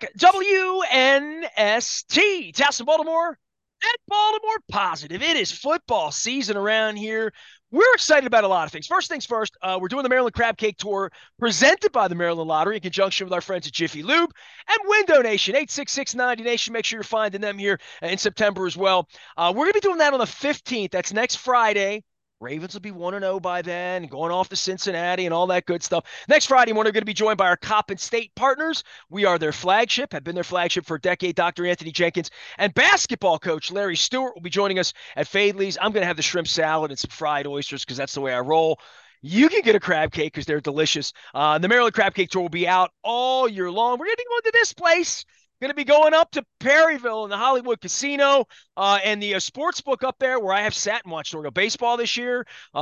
WNST, Towson, Baltimore, at Baltimore Positive. It is football season around here. We're excited about a lot of things. First things first, we're doing the Maryland Crab Cake Tour presented by the Maryland Lottery in conjunction with our friends at Jiffy Lube and Window Nation, 86690 Nation. Make sure you're finding them here in September as well. We're going to be doing that on the 15th. That's next Friday. Ravens will be 1-0 by then, going off to Cincinnati and all that good stuff. Next Friday morning, we're going to be joined by our Coppin State partners. We are their flagship, have been their flagship for a decade. Dr. Anthony Jenkins and basketball coach Larry Stewart will be joining us at Fadley's. I'm going to have the shrimp salad and some fried oysters because that's the way I roll. You can get a crab cake because they're delicious. The Maryland Crab Cake Tour will be out all year long. We're going to be going to this place. Going to be going up to Perryville in the Hollywood Casino and the sports book up there where I have sat and watched Oriole baseball this year.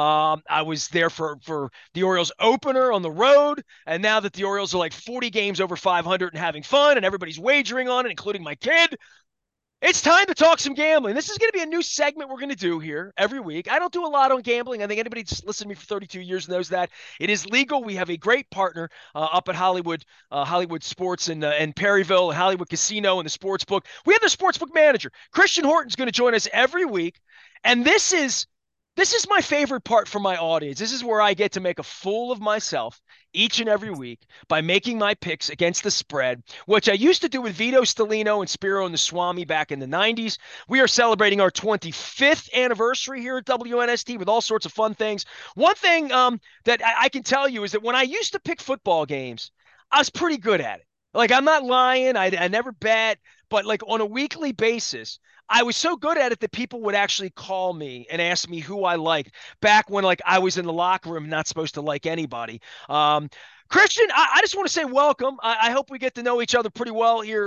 I was there for the Orioles opener on the road. And now that the Orioles are like 40 games over 500 and having fun and everybody's wagering on it, including my kid, it's time to talk some gambling. This is going to be a new segment we're going to do here every week. I don't do a lot on gambling. I think anybody that's listened to me for 32 years knows that. It is legal. We have a great partner up at Hollywood Sports and Perryville and Hollywood Casino and the sports book. We have the sports book manager. Christian Horton's going to join us every week. And this is my favorite part for my audience. This is where I get to make a fool of myself each and every week by making my picks against the spread, which I used to do with Vito Stellino and Spiro and the Swami back in the 90s. We are celebrating our 25th anniversary here at WNST with all sorts of fun things. One thing that I can tell you is that when I used to pick football games, I was pretty good at it. Like, I'm not lying. I never bet, but like on a weekly basis, I was so good at it that people would actually call me and ask me who I liked back when like I was in the locker room, not supposed to like anybody. Christian, I just want to say welcome. I hope we get to know each other pretty well here,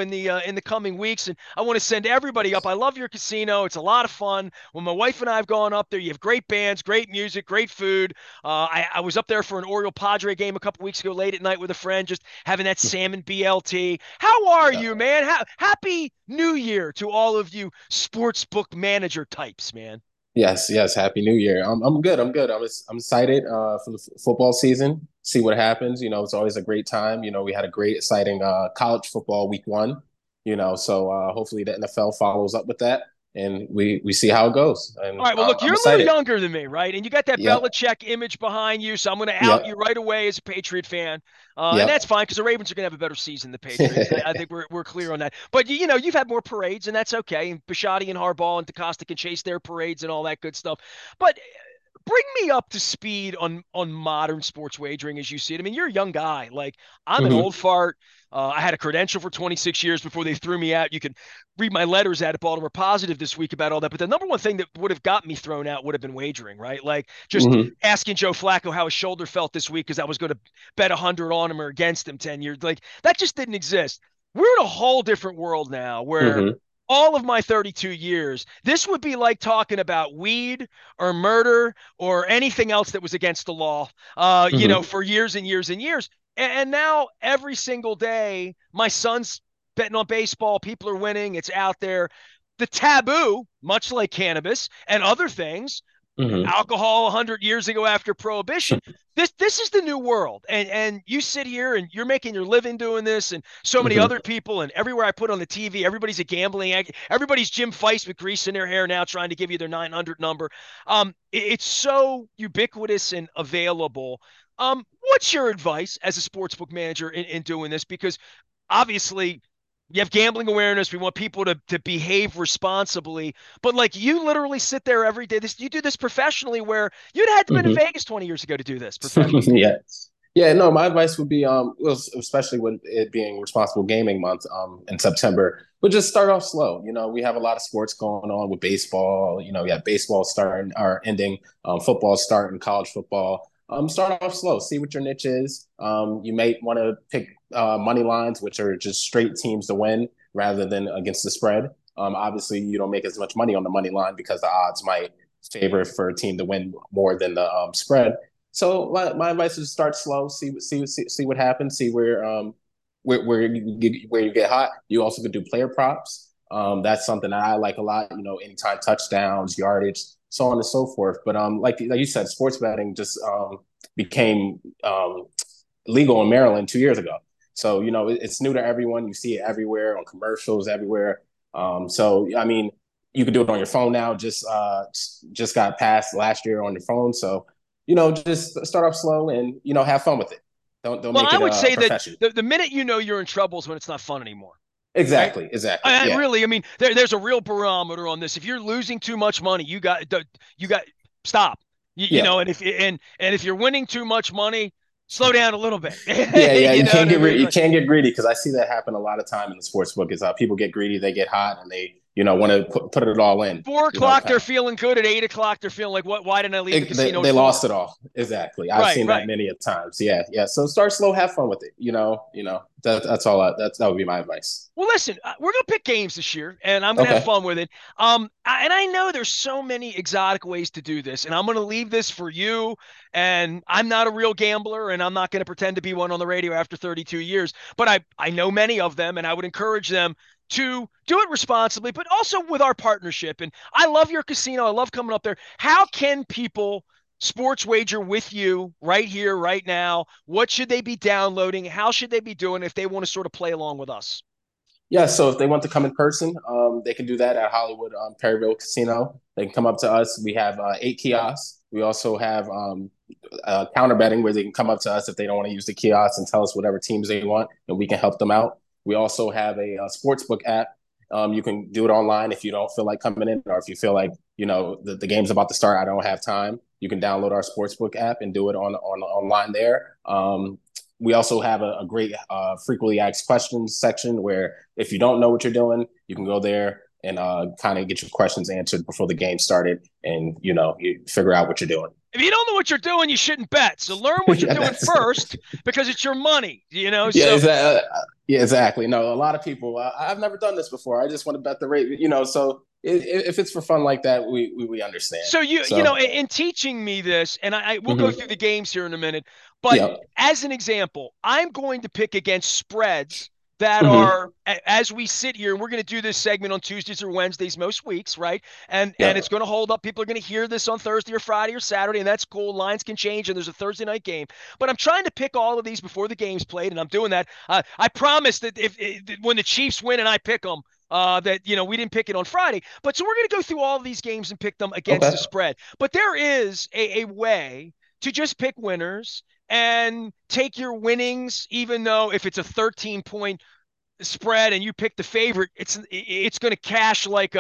in the coming weeks. And I want to send everybody up. I love your casino. It's a lot of fun. When my wife and I have gone up there, you have great bands, great music, great food. I was up there for an Oriole Padre game a couple weeks ago, late at night with a friend, just having that salmon BLT. How are you, man? Happy New Year to all of you sports book manager types, man. Yes, yes. Happy New Year. I'm good. I'm good. I'm excited for the football season. See what happens. It's always a great time. We had a great, exciting college football week one. So hopefully the NFL follows up with that, and we see how it goes. All And right. Well, look, I'm you're a little excited. younger than me, right? And you got that Yep. Belichick image behind you, so I'm going to out you Yep. right away as a Patriot fan, and Yep. that's fine because the Ravens are going to have a better season than the Patriots. I think we're clear on that. But you've had more parades, and that's okay. And Bisciotti and Harbaugh and DeCosta can chase their parades and all that good stuff. But bring me up to speed on modern sports wagering as you see it. I mean, you're a young guy. Like, I'm an hmm old fart. I had a credential for 26 years before they threw me out. You can read my letters out at Baltimore Positive this week about all that. But the number one thing that would have got me thrown out would have been wagering, right? Like, just hmm asking Joe Flacco how his shoulder felt this week because I was going to bet 100 on him or against him 10 years. Like, that just didn't exist. We're in a whole different world now where hmm all of my 32 years, this would be like talking about weed or murder or anything else that was against the law, hmm for years and years and years. And now every single day, my son's betting on baseball. People are winning. It's out there. The taboo, much like cannabis and other things, hmm alcohol 100 years ago after prohibition, this is the new world, and you sit here and you're making your living doing this, and so many hmm other people, and everywhere I put on the TV, everybody's a gambling act. Everybody's Jim Feist with grease in their hair now trying to give you their 900 number. It's so ubiquitous and available. What's your advice as a sportsbook manager in doing this? Because obviously you have gambling awareness. We want people to behave responsibly. But like, you literally sit there every day. You do this professionally, where you'd had to been in hmm Vegas 20 years ago to do this professionally. Yeah. Yeah, no, my advice would be, well, especially with it being responsible gaming month, in September, but just start off slow. We have a lot of sports going on with baseball. We have baseball starting or ending, football starting, college football. Start off slow, see what your niche is. You may want to pick money lines, which are just straight teams to win rather than against the spread. Obviously, you don't make as much money on the money line because the odds might favor for a team to win more than the spread. So my advice is start slow, see what happens, see where you get hot. You also could do player props. That's something that I like a lot. Anytime touchdowns, yardage, so on and so forth. But like you said, sports betting just became legal in Maryland 2 years ago. So, it's new to everyone. You see it everywhere on commercials, everywhere. So, I mean, you can do it on your phone now. Just got passed last year on your phone. So, just start off slow and, have fun with it. Don't Well, make I it would a say that profession. the minute you know you're in trouble is when it's not fun anymore, right? Exactly. Yeah. Really, I mean, there's a real barometer on this. If you're losing too much money, you got stop. Yeah. And if you're winning too much money, slow down a little bit. Yeah. You You know can't what I get mean? you Like, can't get greedy because I see that happen a lot of time in the sports book. Is people get greedy, they get hot, and they want to put it all in. 4 o'clock, they're feeling good. At 8 o'clock, they're feeling like, what? Why didn't I leave the casino at They lost 4? it all. Exactly. I've Right, seen that right. many a times. Yeah. So start slow, have fun with it. That's all. That would be my advice. Well, listen, we're gonna pick games this year, and I'm gonna have Okay. fun with it. And I know there's so many exotic ways to do this, and I'm gonna leave this for you. And I'm not a real gambler, and I'm not gonna pretend to be one on the radio after 32 years. But I know many of them, and I would encourage them to do it responsibly, but also with our partnership. And I love your casino. I love coming up there. How can people sports wager with you right here, right now? What should they be downloading? How should they be doing if they want to sort of play along with us? Yeah, so if they want to come in person, they can do that at Hollywood Perryville Casino. They can come up to us. We have 8 kiosks. We also have counter betting where they can come up to us if they don't want to use the kiosks and tell us whatever teams they want, and we can help them out. We also have a sports book app. You can do it online if you don't feel like coming in, or if you feel like the game's about to start. I don't have time. You can download our sportsbook app and do it on online there. We also have a great frequently asked questions section where if you don't know what you're doing, you can go there and kind of get your questions answered before the game started, and you figure out what you're doing. If you don't know what you're doing, you shouldn't bet. So learn what you're Yeah, doing that's first because it's your money, you know? yeah, So, yeah, exactly. No, a lot of people. I've never done this before. I just want to bet the rate. So if it's for fun like that, we understand. so So in teaching me this, and we'll go through mhm. the games here in a minute, but Yeah. as an example, I'm going to pick against spreads that Hmm. are as we sit here, and we're going to do this segment on Tuesdays or Wednesdays most weeks, right? And Yeah. it's going to hold up. People are going to hear this on Thursday or Friday or Saturday, and that's cool. Lines can change, and there's a Thursday night game. But I'm trying to pick all of these before the game's played, and I'm doing that. I promise that if when the Chiefs win and I pick them, that we didn't pick it on Friday. But so we're going to go through all of these games and pick them against the Okay. spread. But there is a way to just pick winners and take your winnings, even though if it's a 13-point spread and you pick the favorite, it's going to cash like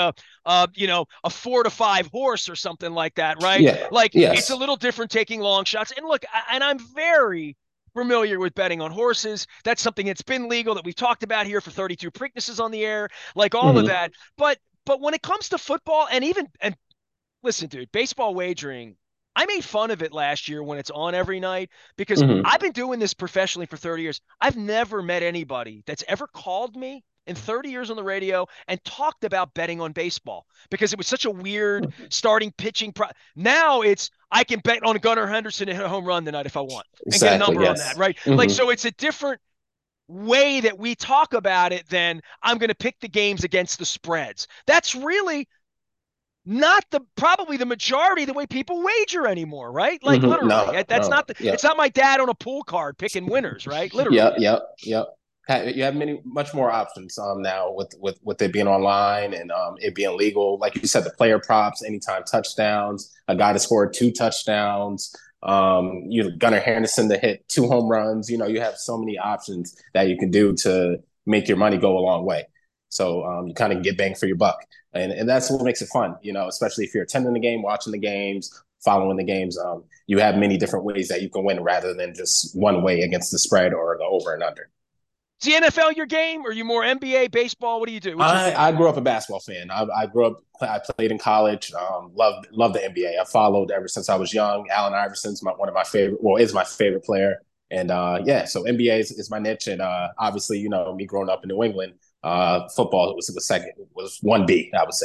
a 4-5 horse or something like that, right? Yeah. Like it's a Yes. little different taking long shots. And look, and I'm very familiar with betting on horses. That's something that's been legal that we've talked about here for 32 Preaknesses on the air, like all of Hmm. that. But when it comes to football and listen, dude, baseball wagering, I made fun of it last year when it's on every night because Hmm. I've been doing this professionally for 30 years. I've never met anybody that's ever called me in 30 years on the radio and talked about betting on baseball because it was such a weird starting pitching. Now it's I can bet on Gunnar Henderson to hit a home run tonight if I want and get a Exactly. number on that, Yes. right? Like, Hmm. so it's a different way that we talk about it than I'm going to pick the games against the spreads. That's really not the probably the majority of the way people wager anymore, right? Like Hmm. literally. No. That's No. not Yeah. it's not my dad on a pool card picking winners, right? Yeah. Literally. Yeah. You have much more options now with it being online and it being legal. Like you said, the player props, anytime touchdowns, a guy to score 2 touchdowns, Gunnar Henderson to hit 2 home runs. You have so many options that you can do to make your money go a long way. So you kind of get bang for your buck, and that's what makes it fun. Especially if you're attending the game, watching the games, following the games. You have many different ways that you can win rather than just one way against the spread or the over and under. Is the NFL your game? Or are you more NBA, baseball? What do you do? What's your I, thing? I grew up a basketball fan. I grew up. I played in college. Loved the NBA. I followed ever since I was young. Allen Iverson's one of my favorite. Well, is my favorite player. And yeah, so NBA is my niche. And obviously, me growing up in New England, football was 1B, I would say.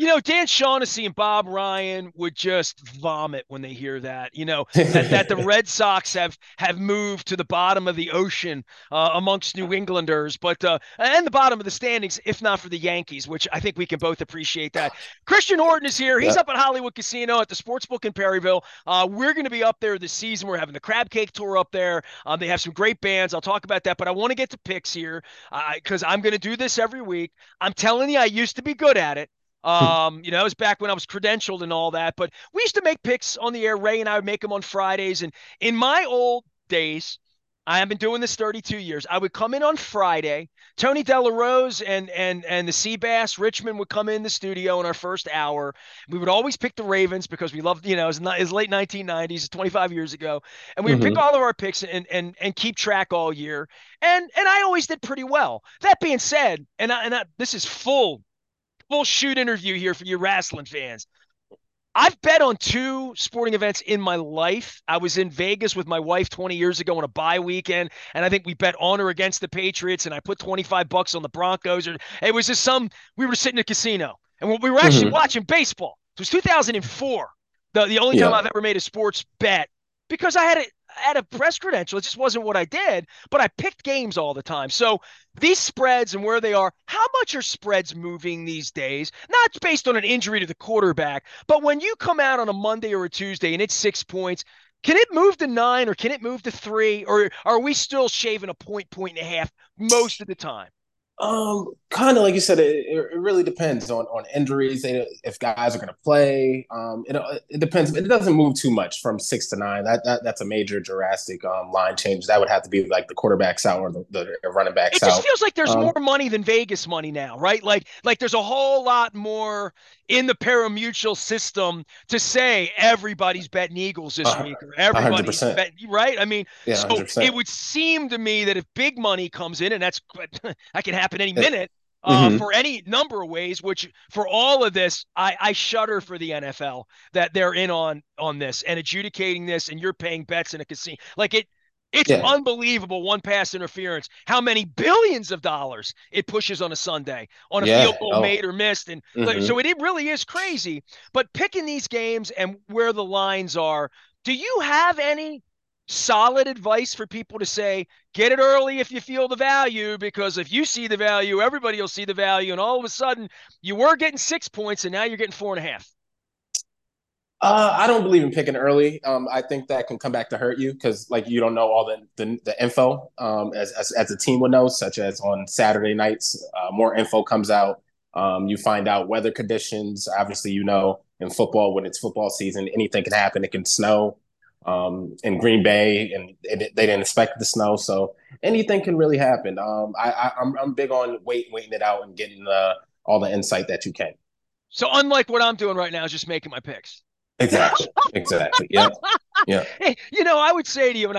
Dan Shaughnessy and Bob Ryan would just vomit when they hear that. That the Red Sox have moved to the bottom of the ocean amongst New Englanders, but and the bottom of the standings, if not for the Yankees, which I think we can both appreciate that. Christian Horton is here. He's Yeah. up at Hollywood Casino at the Sportsbook in Perryville. We're going to be up there this season. We're having the Crab Cake Tour up there. They have some great bands. I'll talk about that, but I want to get to picks here because I'm going to do this every week. I'm telling you, I used to be good at it. It was back when I was credentialed and all that, but we used to make picks on the air. Ray and I would make them on Fridays. And in my old days, I have been doing this 32 years. I would come in on Friday. Tony Delarose and the Seabass Richmond would come in the studio in our first hour. We would always pick the Ravens because we loved, it was late 1990s, 25 years ago, and we would pick Hmm. all of our picks and keep track all year. And I always did pretty well. That being said, this is full shoot interview here for you wrestling fans. I've bet on two sporting events in my life. I was in Vegas with my wife 20 years ago on a bye weekend, and I think we bet on or against the Patriots, and I put 25 bucks on the Broncos. Or it was just we were sitting in a casino, and we were actually Hmm. watching baseball. It was 2004, the only time Yeah. I've ever made a sports bet because I had a press credential. It just wasn't what I did, but I picked games all the time. So these spreads and where they are, how much are spreads moving these days? Not based on an injury to the quarterback, but when you come out on a Monday or a Tuesday and it's 6 points, can it move to 9 or can it move to 3? Or are we still shaving a point and a half most of the time? Kind of like you said, it really depends on injuries. If guys are going to play, it depends. It doesn't move too much from 6 to 9. That's a major drastic line change. That would have to be like the quarterbacks out or the running backs It just out. feels like there's more Um, money than Vegas money now, right? Like there's a whole lot more in the parimutuel system to say everybody's betting Eagles this a week or a hundred everybody's percent. betting, right? I mean, Yeah, so it 100%. would seem to me that if big money comes in, and that can happen any minute, Mm-hmm. for any number of ways, which for all of this, I shudder for the NFL that they're in on this and adjudicating this, and you're paying bets in a casino. It's Yeah, unbelievable one pass interference, how many billions of dollars it pushes on a Sunday on a field yeah. goal Oh, made or missed. And mm-hmm. so it really is crazy. But picking these games and where the lines are, do you have any solid advice for people to say, get it early if you feel the value? Because if you see the value, everybody will see the value. And all of a sudden, you were getting 6 points and now you're getting 4.5. I don't believe in picking early. I think that can come back to hurt you because like you don't know all the info as a team would know, such as on Saturday nights, more info comes out. You find out weather conditions. Obviously, in football when it's football season, anything can happen. It can snow in Green Bay, and they didn't expect the snow, so anything can really happen. I'm big on waiting it out and getting all the insight that you can. So unlike what I'm doing right now, is just making my picks. Exactly. Exactly. Yep. Yeah. Hey, I would say to you, and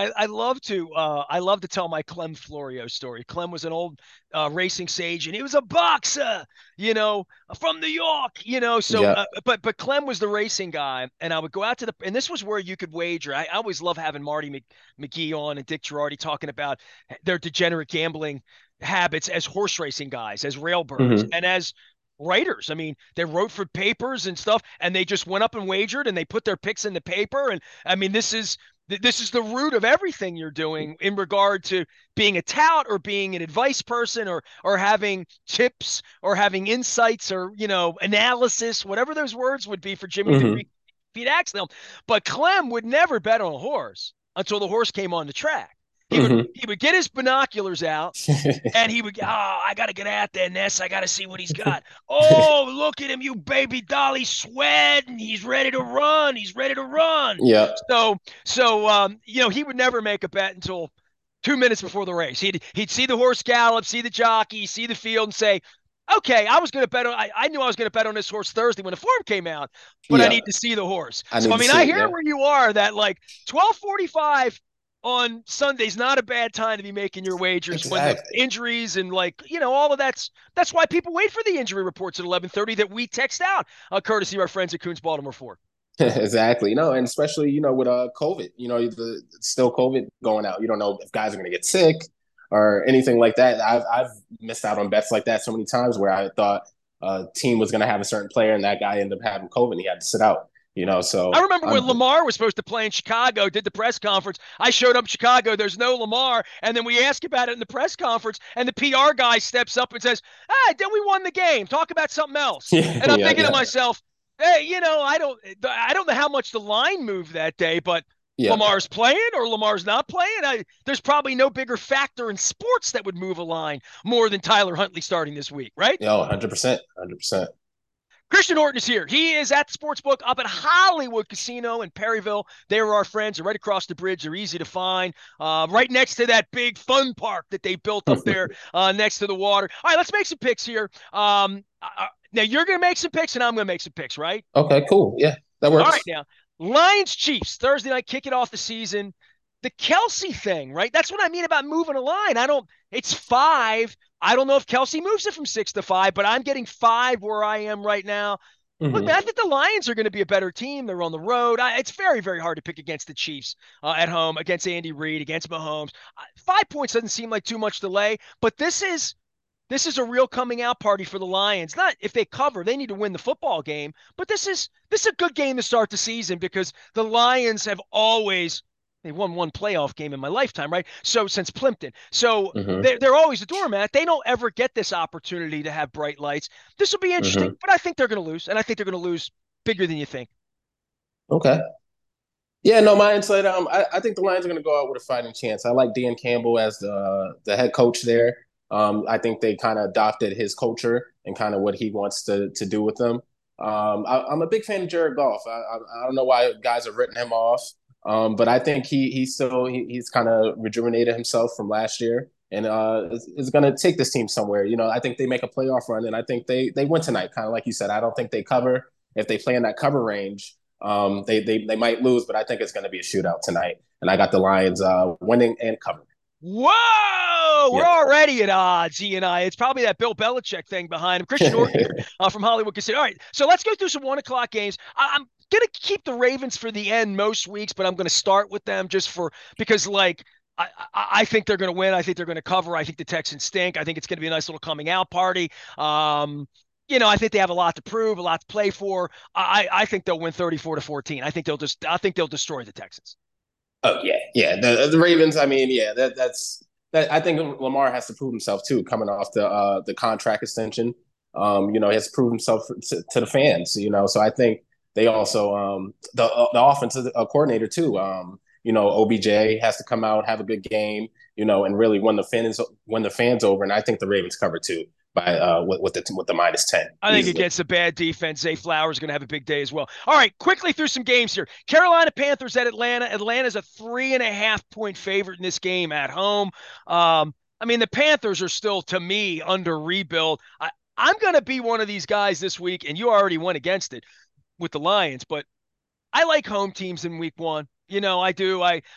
I love to tell my Clem Florio story. Clem was an old racing sage, and he was a boxer, from New York, So, Yeah. but Clem was the racing guy, and I would go out and this was where you could wager. I always love having Marty McGee on and Dick Girardi talking about their degenerate gambling habits as horse racing guys, as railbirds, Hmm. and as writers. I mean, they wrote for papers and stuff, and they just went up and wagered, and they put their picks in the paper. And I mean, this is the root of everything you're doing in regard to being a tout or being an advice person or having tips or having insights or analysis, whatever those words would be for Jimmy the Hmm. Greek Pete Axel. But Clem would never bet on a horse until the horse came on the track. He would Hmm. he would get his binoculars out and he would, I got to get out there, Ness. I got to see what he's got. Oh, look at him, you baby doll. He's sweating. He's ready to run. He's ready to run. Yeah. So, he would never make a bet until 2 minutes before the race. He'd see the horse gallop, see the jockey, see the field, and say, okay, I was going to bet on. I knew I was going to bet on this horse Thursday when the form came out, but I Yeah. need to see the horse. I So need I to mean, see I it. hear Yeah. where you are. That like 12:45 on Sunday's not a bad time to be making your wagers when the Exactly. injuries and all of that's why people wait for the injury reports at 11:30 that we text out, courtesy of our friends at Coons Baltimore Ford. Exactly. And especially, with COVID, still COVID going out. You don't know if guys are going to get sick or anything like that. I've missed out on bets like that so many times where I thought team was going to have a certain player, and that guy ended up having COVID, and he had to sit out. I So remember when Lamar was supposed to play in Chicago, did the press conference. I showed up in Chicago, there's no Lamar. And then we ask about it in the press conference, and the PR guy steps up and says, "Hey, then we won the game. Talk about something else." yeah, And I'm yeah, thinking to yeah, myself, hey, I don't know how much the line moved that day, but yeah. Lamar's playing or Lamar's not playing. There's probably no bigger factor in sports that would move a line more than Tyler Huntley starting this week, right? Yo, 100%, 100%. Christian Norton is here. He is at the Sportsbook up at Hollywood Casino in Perryville. They are our friends. They're right across the bridge. They're easy to find. Right next to that big fun park that they built up there next to the water. All right, let's make some picks here. Now, you're going to make some picks, and I'm going to make some picks, right? Okay, cool. Yeah, that All works. right, now, Lions Chiefs, Thursday night, kick it off the season. The Kelce thing, right? That's what I mean about moving a line. It's 5. I don't know if Kelce moves it from 6 to 5, but I'm getting 5 where I am right now. Look, man, I Mm-hmm. think the Lions are going to be a better team. They're on the road. It's very, very hard to pick against the Chiefs at home, against Andy Reid, against Mahomes. 5 points doesn't seem like too much delay, but this is a real coming out party for the Lions. Not if they cover, they need to win the football game, but this is a good game to start the season because the Lions have always they won one playoff game in my lifetime, right? So since Plimpton. So Mm-hmm. they're always a doormat. They don't ever get this opportunity to have bright lights. This will be interesting, Mm-hmm. but I think they're going to lose, and I think they're going to lose bigger than you think. Okay. Yeah, no, my insight. I think the Lions are going to go out with a fighting chance. I like Dan Campbell as the head coach there. I think they kind of adopted his culture and kind of what he wants to do with them. I'm a big fan of Jared Goff. I don't know why guys have written him off, but I think he's kind of rejuvenated himself from last year and is going to take this team somewhere. I think they make a playoff run, and I think they win tonight. Kind of like you said, I don't think they cover. If they play in that cover range, they might lose, but I think it's going to be a shootout tonight. And I got the Lions winning and covering. Whoa, we're Yeah. already at odds, he and I. It's probably that Bill Belichick thing behind him. Christian Norton here from Hollywood Casino. All right, so let's go through some 1 o'clock games. I'm going to keep the Ravens for the end most weeks, but I'm going to start with them because I think they're going to win. I think they're going to cover. I think the Texans stink. I think it's going to be a nice little coming out party. I think they have a lot to prove, a lot to play for. I think they'll win 34-14. I think they'll destroy the Texans. Oh yeah, yeah. The Ravens. I mean, yeah. That's that. I think Lamar has to prove himself too, coming off the contract extension. He has to prove himself to the fans. So I think they also the offensive coordinator too. OBJ has to come out, have a good game. And really win the fans over. And I think the Ravens cover too by with the -10 I think easily. against a bad defense, Zay Flowers is going to have a big day as well. All right, quickly through some games here. Carolina Panthers at Atlanta. Atlanta's a 3.5 point favorite in this game at home. The Panthers are still, to me, under rebuild. I'm going to be one of these guys this week, and you already went against it with the Lions, but I like home teams in week 1. I do.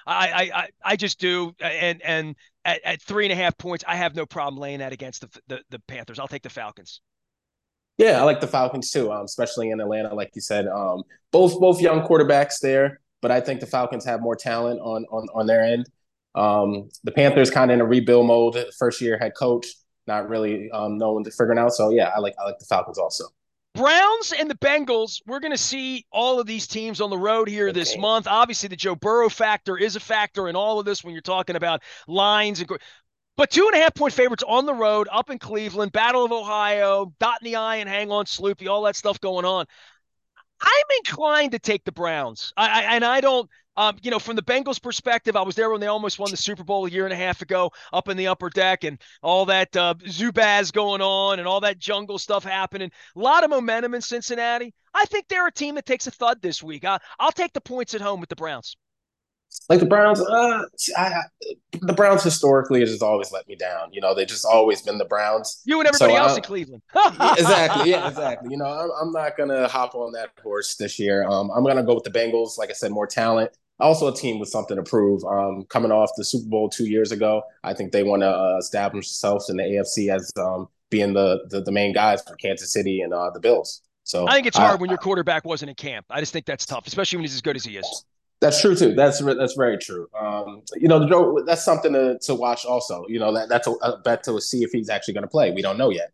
I just do. And at 3.5 points, I have no problem laying that against the Panthers. I'll take the Falcons. Yeah, I like the Falcons too, especially in Atlanta, like you said. Both young quarterbacks there, but I think the Falcons have more talent on their end. The Panthers kind of in a rebuild mode. First year head coach, not really knowing to figuring out. So yeah, I like the Falcons also. Browns and the Bengals, we're going to see all of these teams on the road here this Okay. month. Obviously, the Joe Burrow factor is a factor in all of this when you're talking about lines. But 2.5 point favorites on the road up in Cleveland, Battle of Ohio, dot in the I and hang on Sloopy, all that stuff going on. I'm inclined to take the Browns. And I don't, from the Bengals perspective, I was there when they almost won the Super Bowl a year and a half ago up in the upper deck and all that Zubaz going on and all that jungle stuff happening. A lot of momentum in Cincinnati. I think they're a team that takes a thud this week. I'll take the points at home with the Browns. Like the Browns, the Browns historically has just always let me down. They just always been the Browns. You and everybody So else in Cleveland. exactly, yeah, exactly. I'm not gonna hop on that horse this year. I'm gonna go with the Bengals. Like I said, more talent. Also, a team with something to prove. Coming off the Super Bowl 2 years ago, I think they want to establish themselves in the AFC as being the main guys for Kansas City and the Bills. I So think it's hard when your quarterback wasn't in camp. I just think that's tough, especially when he's as good as he is. that's true too. That's very true. That's something to watch. Also, that's a bet to see if he's actually going to play. We don't know yet.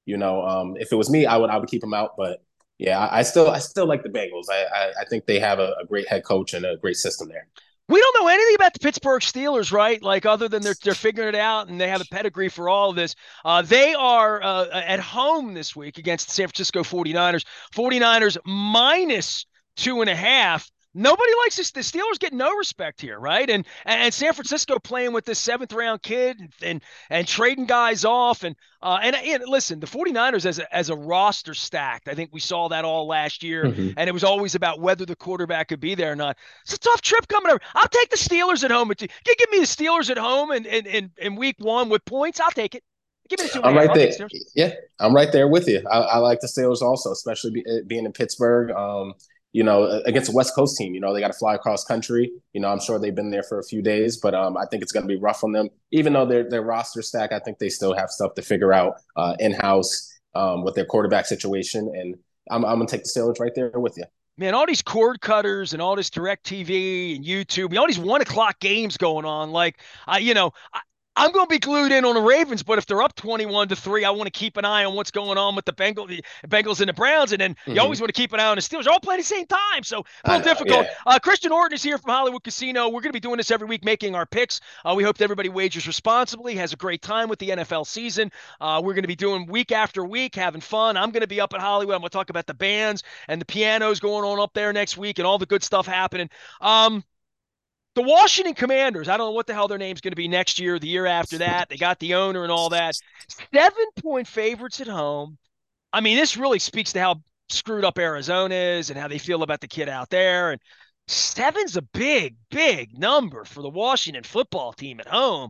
If it was me, I would keep him out. But yeah, I still like the Bengals. I think they have a great head coach and a great system there. We don't know anything about the Pittsburgh Steelers, right? Like other than they're figuring it out and they have a pedigree for all of this. They are at home this week against the San Francisco 49ers. 49ers minus 2.5. Nobody likes this. The Steelers get no respect here, right? And San Francisco playing with this seventh round kid and trading guys off and listen, the 49ers as a roster stacked. I think we saw that all last year, Mm-hmm. and it was always about whether the quarterback could be there or not. It's a tough trip coming over. I'll take the Steelers at home. Give me the Steelers at home in week one with points. I'll take it. Give me the two and I'm a half. right I'll take there. the Steelers. Yeah, I'm right there with you. I like the Steelers also, especially being in Pittsburgh. Against a West Coast team, they got to fly across country. I'm sure they've been there for a few days, but I think it's going to be rough on them. Even though their roster stack, I think they still have stuff to figure out in house with their quarterback situation, and I'm going to take the Steelers right there with you. Man, all these cord cutters and all this direct TV and YouTube, all these 1 o'clock games going on. Like, I'm going to be glued in on the Ravens, but if they're up 21-3, I want to keep an eye on what's going on with the Bengals and the Browns. And then you always Mm-hmm. want to keep an eye on the Steelers. They're all playing at the same time. So a I little know, difficult. yeah. Christian Horton is here from Hollywood Casino. We're going to be doing this every week, making our picks. We hope that everybody wagers responsibly, has a great time with the NFL season. We're going to be doing week after week, having fun. I'm going to be up at Hollywood. I'm going to talk about the bands and the pianos going on up there next week and all the good stuff happening. The Washington Commanders, I don't know what the hell their name's going to be next year, the year after that. They got the owner and all that. 7-point favorites at home. I mean, this really speaks to how screwed up Arizona is and how they feel about the kid out there. And seven's a big, big number for the Washington football team at home.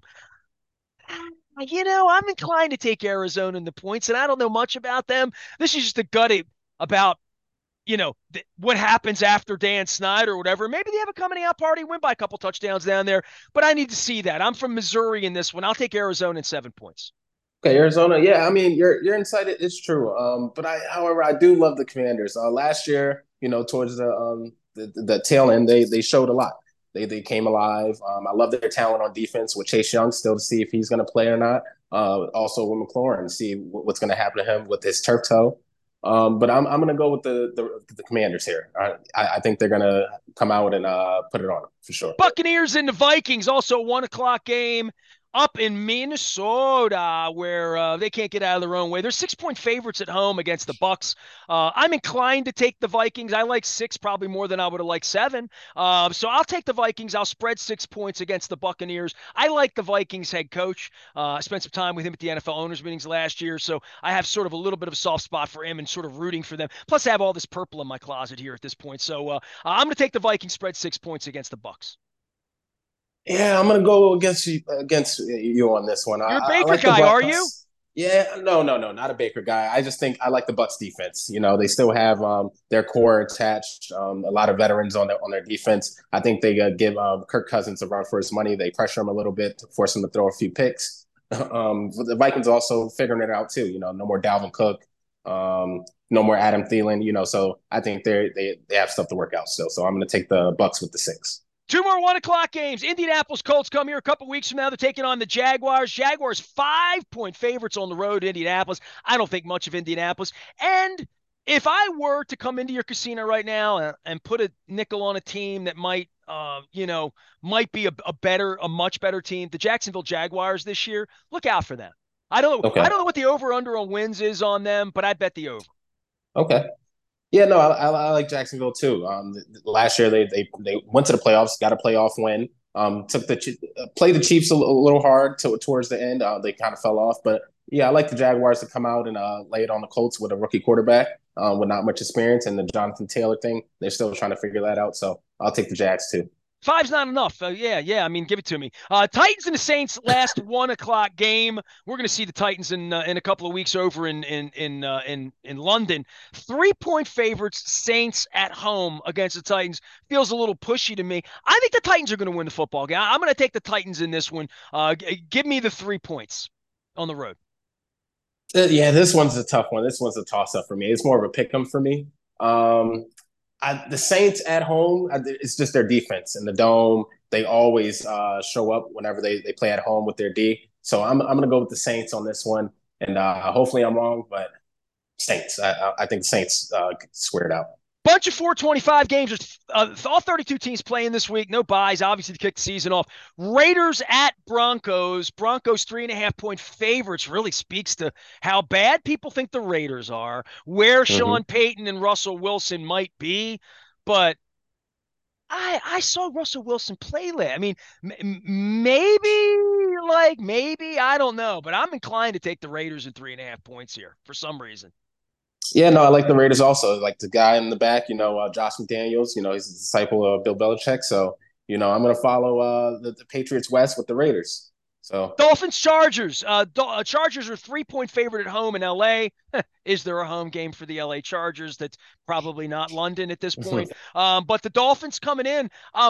I'm inclined to take Arizona in the points, and I don't know much about them. This is just a gut about what happens after Dan Snyder or whatever. Maybe they have a coming out party, win by a couple touchdowns down there, but I need to see that. I'm from Missouri in this one. I'll take Arizona in 7 points. Okay, Arizona. Yeah, I mean, your insight is true. However, I do love the Commanders. Last year, towards the tail end, they showed a lot. They came alive. I love their talent on defense with Chase Young still to see if he's going to play or not. Also with McLaurin, see what's going to happen to him with his turf toe. But I'm going to go with the Commanders here. I think they're going to come out and put it on them for sure. Buccaneers and the Vikings, also a 1 o'clock game up in Minnesota, where they can't get out of their own way. They're 6-point favorites at home against the Bucks. I'm inclined to take the Vikings. I like 6 probably more than I would have liked 7. So I'll take the Vikings. I'll spread 6 points against the Buccaneers. I like the Vikings head coach. I spent some time with him at the NFL owners meetings last year, so I have sort of a little bit of a soft spot for him and sort of rooting for them. Plus, I have all this purple in my closet here at this point. So I'm going to take the Vikings spread 6 points against the Bucks. Yeah, I'm gonna go against you on this one. You're a I Baker like the guy, are you? Bucks. Yeah, no, not a Baker guy. I just think I like the Bucks defense. They still have their core attached. A lot of veterans on their defense. I think they give Kirk Cousins a run for his money. They pressure him a little bit to force him to throw a few picks. But the Vikings also figuring it out too. No more Dalvin Cook. No more Adam Thielen. So I think they have stuff to work out still. So I'm gonna take the Bucks with the 6. Two more 1 o'clock games. Indianapolis Colts come here a couple weeks from now. They're taking on the Jaguars. Jaguars 5-point favorites on the road to Indianapolis. I don't think much of Indianapolis. And if I were to come into your casino right now and put a nickel on a team that might be a much better team, the Jacksonville Jaguars this year, look out for them. I don't know. I Okay. don't know what the over/under on wins is on them, but I bet the over. Okay. Yeah, no, I like Jacksonville too. Last year they went to the playoffs, got a playoff win. Played the Chiefs a little hard towards the end. They kind of fell off, but yeah, I like the Jaguars to come out and lay it on the Colts with a rookie quarterback with not much experience, and the Jonathan Taylor thing. They're still trying to figure that out, so I'll take the Jags too. Five's not enough. Yeah. I mean, give it to me. Titans and the Saints last 1 o'clock game. We're going to see the Titans in a couple of weeks over in London. 3-point favorites. Saints at home against the Titans feels a little pushy to me. I think the Titans are going to win the football game. I'm going to take the Titans in this one. Give me the 3 points on the road. Yeah, this one's a tough one. This one's a toss up for me. It's more of a pick 'em for me. Um, the Saints at home, it's just their defense in the dome. They always show up whenever they play at home with their D. So I'm going to go with the Saints on this one. and hopefully I'm wrong, but Saints. I think the Saints squared out. Bunch of 425 games. All 32 teams playing this week. No buys, obviously, to kick the season off. Raiders at Broncos. Broncos 3.5-point favorites really speaks to how bad people think the Raiders are, where Mm-hmm. Sean Payton and Russell Wilson might be. But I saw Russell Wilson play late. I mean, maybe, I don't know, but I'm inclined to take the Raiders in 3.5 points here for some reason. Yeah, no, I like the Raiders also. Like the guy in the back, Josh McDaniels. He's a disciple of Bill Belichick. So, I'm going to follow the Patriots West with the Raiders. So, Dolphins Chargers. Chargers are 3-point favorite at home in LA. Is there a home game for the LA Chargers? That's probably not London at this point. But the Dolphins coming in,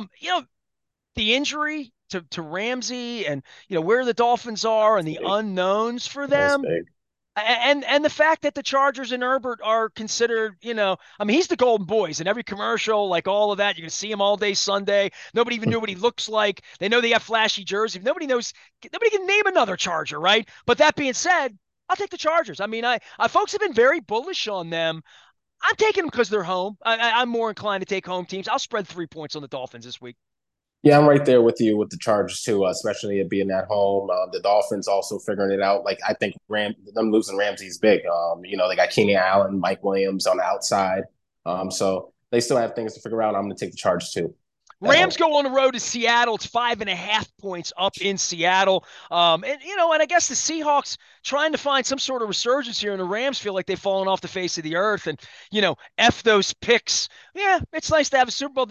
the injury to Ramsey and where the Dolphins are and the big. unknowns for That's them. big. And the fact that the Chargers and Herbert are considered, I mean, he's the golden boys in every commercial, like all of that. You're going to see him all day Sunday. Nobody even knew what he looks like. They know they have flashy jerseys. Nobody knows. Nobody can name another Charger, right? But that being said, I'll take the Chargers. I mean, folks have been very bullish on them. I'm taking them because they're home. I'm more inclined to take home teams. I'll spread 3 points on the Dolphins this week. Yeah, I'm right there with you with the Chargers too, especially it being at home. The Dolphins also figuring it out. Like I think them losing Ramsey's big. They got Keenan Allen, Mike Williams on the outside. So they still have things to figure out. I'm going to take the Chargers too at Rams home. go on the road to Seattle. It's 5.5 points up in Seattle. And I guess the Seahawks trying to find some sort of resurgence here, and the Rams feel like they've fallen off the face of the earth. And F those picks. Yeah, it's nice to have a Super Bowl.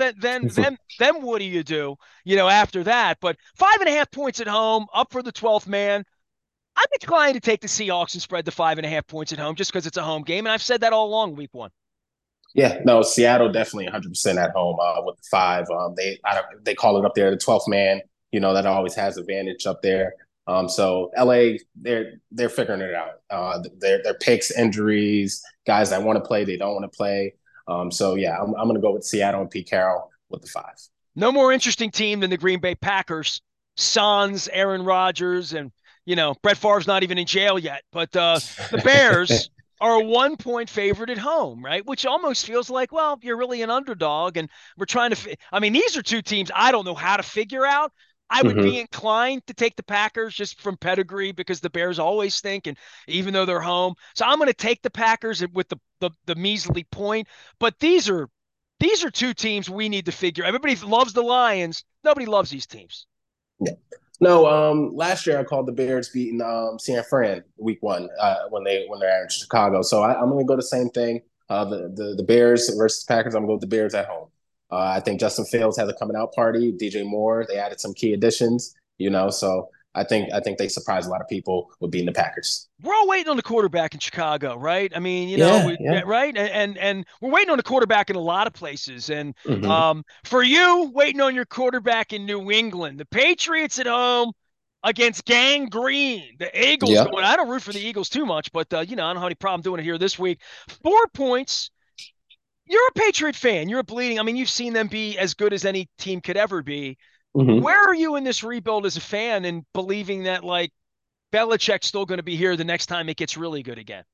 Then what do you do? After that. But 5.5 points at home, up for the 12th man. I'm inclined to take the Seahawks and spread the 5.5 points at home just because it's a home game, and I've said that all along week one. Yeah, no, Seattle definitely 100% at home with the five. They call it up there the 12th man. That always has advantage up there. So LA, they're figuring it out. Their picks, injuries, guys that want to play, they don't want to play. So yeah, I'm going to go with Seattle and Pete Carroll with the five. No more interesting team than the Green Bay Packers. Sons, Aaron Rodgers, and Brett Favre's not even in jail yet. But the Bears are a 1-point favorite at home, right? Which almost feels like, well, you're really an underdog, and we're trying to. I mean, these are two teams I don't know how to figure out. I would be Mm-hmm. inclined to take the Packers just from pedigree because the Bears always stink, and even though they're home, so I'm going to take the Packers with the measly point. But these are two teams we need to figure. Everybody loves the Lions. Nobody loves these teams. Yeah. No, last year I called the Bears beating San Fran week one when they're in Chicago. So I'm going to go the same thing. The Bears versus Packers. I'm going to go with the Bears at home. I think Justin Fields has a coming out party. DJ Moore. They added some key additions. So I think they surprised a lot of people with beating the Packers. We're all waiting on the quarterback in Chicago, right? I mean, Yeah, yeah. right, and we're waiting on the quarterback in a lot of places. And Mm-hmm. for you, waiting on your quarterback in New England, the Patriots at home against Gang Green, the Eagles Yep. going. I don't root for the Eagles too much, but I don't have any problem doing it here this week. 4 points. You're a Patriot fan. You're a bleeding. I mean, you've seen them be as good as any team could ever be. Mm-hmm. Where are you in this rebuild as a fan and believing that like Belichick's still going to be here the next time it gets really good again?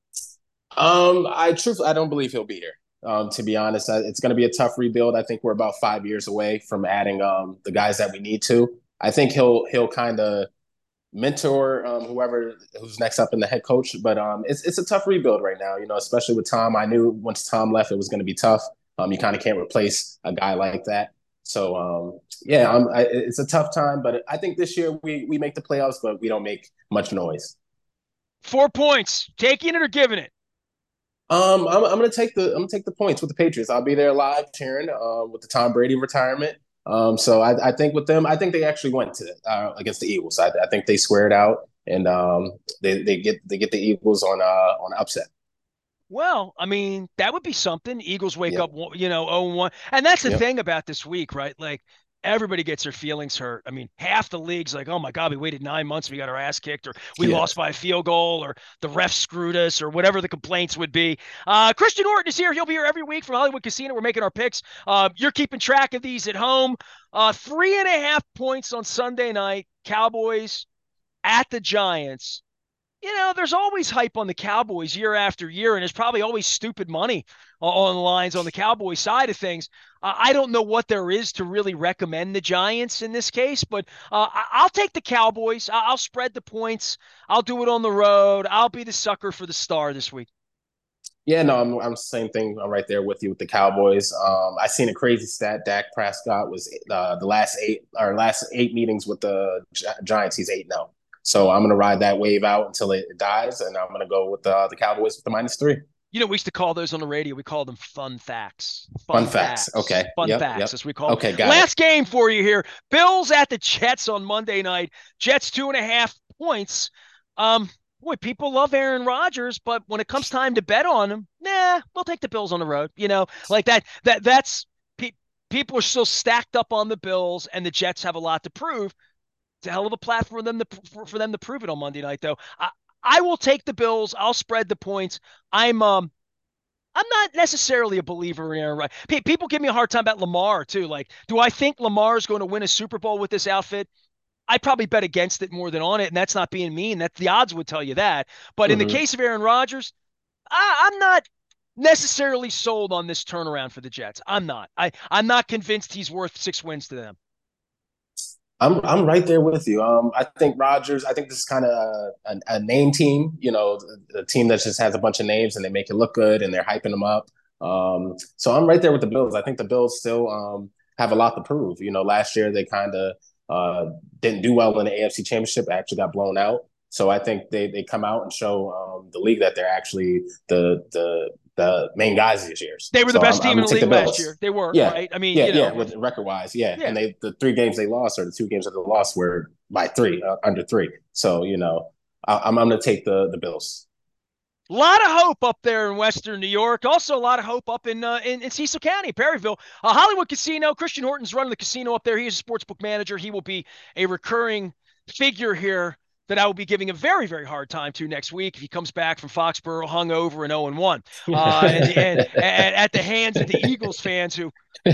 I don't believe he'll be here. To be honest, it's going to be a tough rebuild. I think we're about 5 years away from adding the guys that we need to. I think he'll kind of mentor whoever who's next up in the head coach. But it's a tough rebuild right now. Especially with Tom. I knew once Tom left, it was going to be tough. You kind of can't replace a guy like that. So yeah, it's a tough time. But I think this year we make the playoffs, but we don't make much noise. 4 points, taking it or giving it? I'm gonna take the points with the Patriots. I'll be there live cheering with the Tom Brady retirement. So I think with them, I think they actually went to against the Eagles. I think they squared out and they get the Eagles on upset. Well, I mean, that would be something. Eagles wake Yep. up, 0-1. And that's the Yep. thing about this week, right? Like, everybody gets their feelings hurt. I mean, half the league's like, oh my God, we waited 9 months, we got our ass kicked, or we Yeah. lost by a field goal, or the refs screwed us, or whatever the complaints would be. Christian Orton is here. He'll be here every week from Hollywood Casino. We're making our picks. You're keeping track of these at home. 3.5 points on Sunday night. Cowboys at the Giants. there's always hype on the Cowboys year after year, and there's probably always stupid money on the lines on the Cowboys side of things. I don't know what there is to really recommend the Giants in this case, but I'll take the Cowboys. I'll spread the points. I'll do it on the road. I'll be the sucker for the star this week. Yeah, no, I'm the same thing. I'm right there with you with the Cowboys. I seen a crazy stat. Dak Prescott was the last eight meetings with the Giants. He's 8-0. So I'm gonna ride that wave out until it dies, and I'm gonna go with the Cowboys with the -3. We used to call those on the radio. We called them fun facts. Fun Fun facts. facts. Okay. Fun Yep. facts, Yep. as we call them. Okay. Got it. Last game for you here. Bills at the Jets on Monday night. Jets 2.5 points. Boy, people love Aaron Rodgers, but when it comes time to bet on him, we'll take the Bills on the road. Like that's people are still stacked up on the Bills, and the Jets have a lot to prove. It's a hell of a platform for them to prove it on Monday night, though. I will take the Bills. I'll spread the points. I'm not necessarily a believer in Aaron Rodgers. People give me a hard time about Lamar too. Like, do I think Lamar is going to win a Super Bowl with this outfit? I'd probably bet against it more than on it, and that's not being mean. That the odds would tell you that. But in the Hmm. case of Aaron Rodgers, I'm not necessarily sold on this turnaround for the Jets. I'm not. I'm not convinced he's worth 6 wins to them. I'm right there with you. I think Rodgers. I think this is kind of a name team. A team that just has a bunch of names and they make it look good and they're hyping them up. So I'm right there with the Bills. I think the Bills still have a lot to prove. Last year they kind of didn't do well in the AFC Championship. Actually got blown out. So I think they come out and show the league that they're actually the main guys these years. They were the So best I'm team in gonna the take league the last year. Bills. They were, Yeah, right? I mean, yeah. With record wise, yeah, yeah. and the 3 games they lost or the 2 games that they lost were by 3, under 3. So I'm going to take the Bills. A lot of hope up there in Western New York. Also, a lot of hope up in Cecil County, Perryville. Hollywood Casino. Christian Horton's running the casino up there. He is a sportsbook manager. He will be a recurring figure here that I will be giving a very, very hard time to next week if he comes back from Foxborough hungover and 0-1. And at the hands of the Eagles fans who,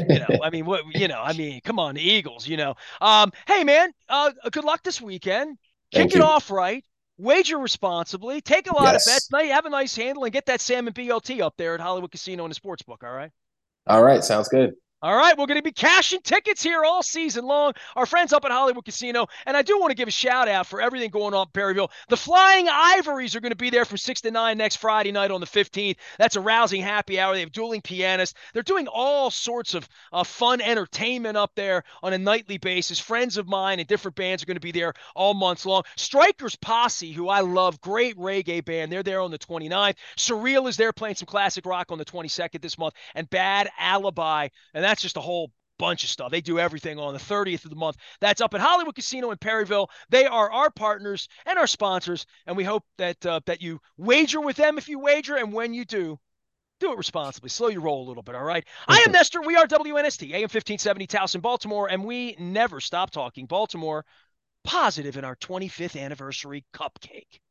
come on, the Eagles. Hey, man, good luck this weekend. Kick Thank it you. off right. Wager responsibly. Take a lot of bets. Yes. Have a nice handle and get that salmon BLT up there at Hollywood Casino and the Sportsbook. All right. All right. Sounds good. All right, we're going to be cashing tickets here all season long. Our friends up at Hollywood Casino. And I do want to give a shout out for everything going on in Perryville. The Flying Ivories are going to be there from 6 to 9 next Friday night on the 15th. That's a rousing happy hour. They have dueling pianists. They're doing all sorts of fun entertainment up there on a nightly basis. Friends of mine and different bands are going to be there all months long. Strikers Posse, who I love, great reggae band. They're there on the 29th. Surreal is there playing some classic rock on the 22nd this month. And Bad Alibi. And that's just a whole bunch of stuff. They do everything on the 30th of the month. That's up at Hollywood Casino in Perryville. They are our partners and our sponsors, and we hope that you wager with them if you wager, and when you do it responsibly. Slow your roll a little bit, all right? I am Nestor. We are WNST, AM 1570 Towson, Baltimore, and we never stop talking Baltimore positive in our 25th anniversary cupcake.